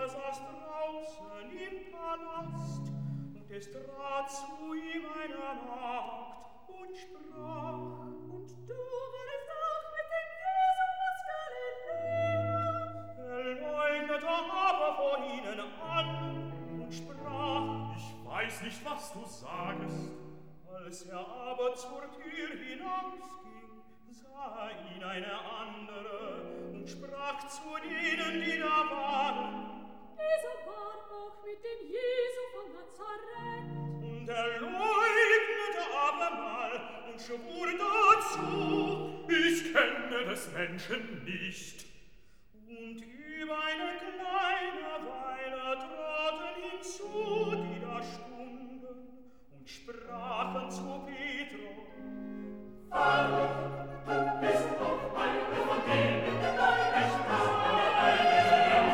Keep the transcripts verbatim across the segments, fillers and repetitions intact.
saß draußen im Palast, und es trat zu ihm eine Magd und sprach: Und du wurdest auch mit dem Jesus aus Galiläa? Er leugnete aber vor ihnen an und sprach: Ich weiß nicht, was du sagest. Als er aber zur Tür hinausging, sah ihn eine andere und sprach zu denen, die da waren: Dieser war auch mit dem Jesu von Nazareth. Und er leugnete abermal und schwur dazu: Ich kenne des Menschen nicht. Und über eine kleine Weile traten hinzu, die da stunden, und sprachen zu Petro: Wahrlich, du bist doch einer von denen, ich habe eine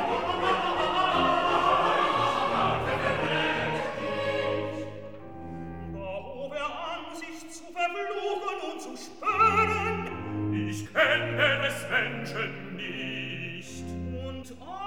Da hob er an, sich zu verfluchen und zu spören: Ich kenne des Menschen nicht. Und